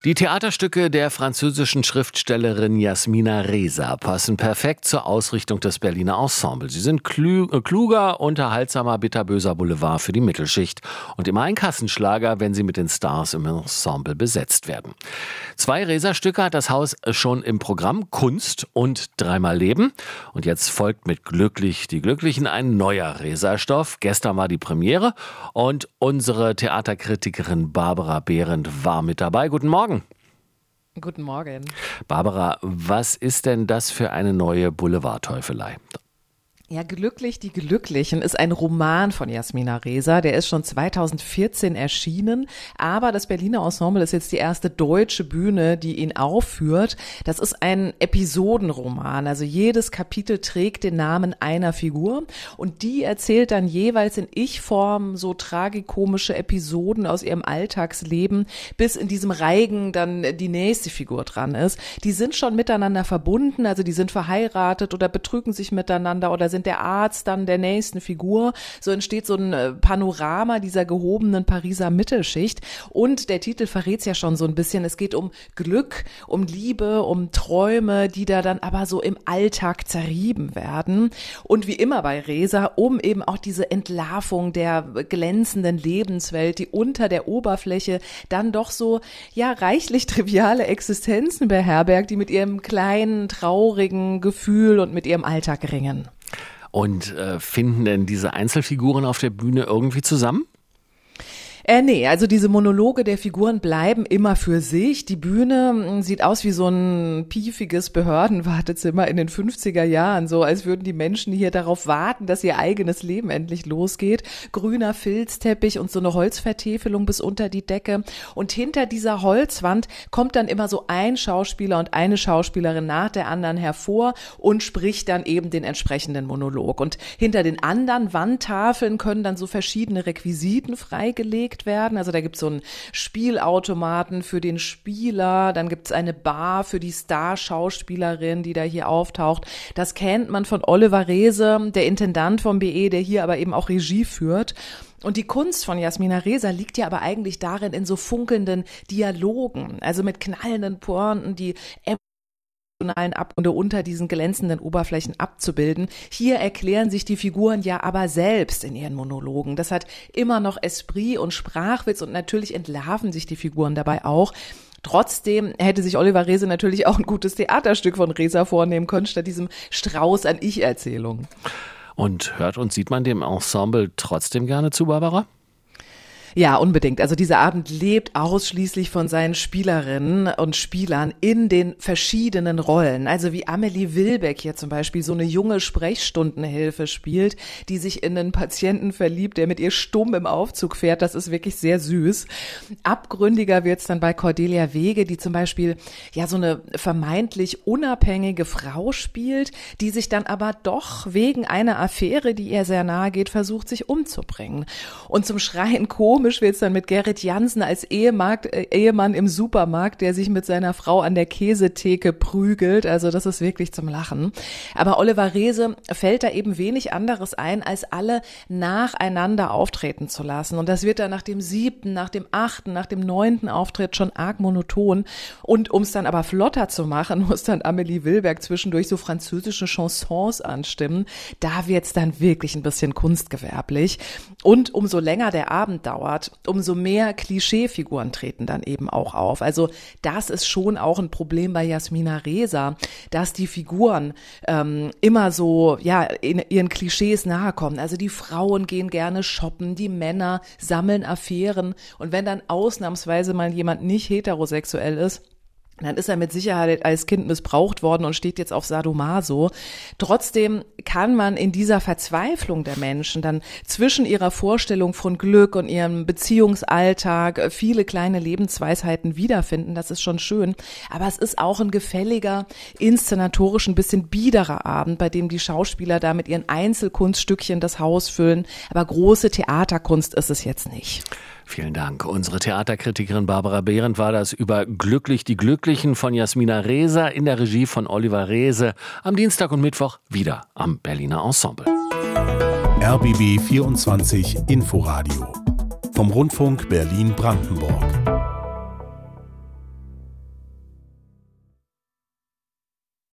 Die Theaterstücke der französischen Schriftstellerin Jasmina Reza passen perfekt zur Ausrichtung des Berliner Ensemble. Sie sind kluger, unterhaltsamer, bitterböser Boulevard für die Mittelschicht und immer ein Kassenschlager, wenn sie mit den Stars im Ensemble besetzt werden. 2 Reza-Stücke hat das Haus schon im Programm, Kunst und Dreimal Leben. Und jetzt folgt mit Glücklich die Glücklichen ein neuer Reza-Stoff. Gestern war die Premiere und unsere Theaterkritikerin Barbara Behrendt war mit dabei. Guten Morgen. Guten Morgen. Barbara, was ist denn das für eine neue Boulevardteufelei? Ja, Glücklich die Glücklichen ist ein Roman von Jasmina Reza. Der ist schon 2014 erschienen, aber das Berliner Ensemble ist jetzt die erste deutsche Bühne, die ihn aufführt. Das ist ein Episodenroman, also jedes Kapitel trägt den Namen einer Figur und die erzählt dann jeweils in Ich-Form so tragikomische Episoden aus ihrem Alltagsleben, bis in diesem Reigen dann die nächste Figur dran ist. Die sind schon miteinander verbunden, also die sind verheiratet oder betrügen sich miteinander oder sind der Arzt dann der nächsten Figur. So entsteht so ein Panorama dieser gehobenen Pariser Mittelschicht. Und der Titel verrät es ja schon so ein bisschen. Es geht um Glück, um Liebe, um Träume, die da dann aber so im Alltag zerrieben werden. Und wie immer bei Reza, um eben auch diese Entlarvung der glänzenden Lebenswelt, die unter der Oberfläche dann doch so, ja, reichlich triviale Existenzen beherbergt, die mit ihrem kleinen, traurigen Gefühl und mit ihrem Alltag ringen. Und finden denn diese Einzelfiguren auf der Bühne irgendwie zusammen? Nee, also diese Monologe der Figuren bleiben immer für sich. Die Bühne sieht aus wie so ein piefiges Behördenwartezimmer in den 50er Jahren, so als würden die Menschen hier darauf warten, dass ihr eigenes Leben endlich losgeht. Grüner Filzteppich und so eine Holzvertäfelung bis unter die Decke. Und hinter dieser Holzwand kommt dann immer so ein Schauspieler und eine Schauspielerin nach der anderen hervor und spricht dann eben den entsprechenden Monolog. Und hinter den anderen Wandtafeln können dann so verschiedene Requisiten freigelegt werden. Also da gibt es so einen Spielautomaten für den Spieler, dann gibt es eine Bar für die Star-Schauspielerin, die da hier auftaucht. Das kennt man von Oliver Reese, der Intendant vom BE, der hier aber eben auch Regie führt. Und die Kunst von Jasmina Reza liegt ja aber eigentlich darin, in so funkelnden Dialogen, also mit knallenden Pointen, die Abgründe unter diesen glänzenden Oberflächen abzubilden. Hier erklären sich die Figuren ja aber selbst in ihren Monologen. Das hat immer noch Esprit und Sprachwitz und natürlich entlarven sich die Figuren dabei auch. Trotzdem hätte sich Oliver Reese natürlich auch ein gutes Theaterstück von Reza vornehmen können, statt diesem Strauß an Ich-Erzählungen. Und hört und sieht man dem Ensemble trotzdem gerne zu, Barbara? Ja, unbedingt. Also dieser Abend lebt ausschließlich von seinen Spielerinnen und Spielern in den verschiedenen Rollen. Also wie Amelie Wilbeck hier zum Beispiel so eine junge Sprechstundenhilfe spielt, die sich in einen Patienten verliebt, der mit ihr stumm im Aufzug fährt. Das ist wirklich sehr süß. Abgründiger wird's dann bei Cordelia Wege, die zum Beispiel ja so eine vermeintlich unabhängige Frau spielt, die sich dann aber doch wegen einer Affäre, die ihr sehr nahe geht, versucht, sich umzubringen. Und zum Schreien komisch wird's dann mit Gerrit Jansen als Ehemann im Supermarkt, der sich mit seiner Frau an der Käsetheke prügelt. Also das ist wirklich zum Lachen. Aber Oliver Reese fällt da eben wenig anderes ein, als alle nacheinander auftreten zu lassen. Und das wird dann nach dem 7., nach dem 8., nach dem 9. Auftritt schon arg monoton. Und um es dann aber flotter zu machen, muss dann Amelie Wilberg zwischendurch so französische Chansons anstimmen. Da wird's dann wirklich ein bisschen kunstgewerblich. Und umso länger der Abend dauert, umso mehr Klischeefiguren treten dann eben auch auf. Also das ist schon auch ein Problem bei Jasmina Reza, dass die Figuren immer so ja in ihren Klischees nahe kommen. Also die Frauen gehen gerne shoppen, die Männer sammeln Affären und wenn dann ausnahmsweise mal jemand nicht heterosexuell ist, dann ist er mit Sicherheit als Kind missbraucht worden und steht jetzt auf Sadomaso. Trotzdem kann man in dieser Verzweiflung der Menschen dann zwischen ihrer Vorstellung von Glück und ihrem Beziehungsalltag viele kleine Lebensweisheiten wiederfinden. Das ist schon schön. Aber es ist auch ein gefälliger, inszenatorisch ein bisschen biederer Abend, bei dem die Schauspieler da mit ihren Einzelkunststückchen das Haus füllen. Aber große Theaterkunst ist es jetzt nicht. Vielen Dank. Unsere Theaterkritikerin Barbara Behrendt war das über Glücklich die Glücklichen von Jasmina Reza in der Regie von Oliver Reese. Am Dienstag und Mittwoch wieder am Berliner Ensemble. RBB 24 Inforadio vom Rundfunk Berlin-Brandenburg.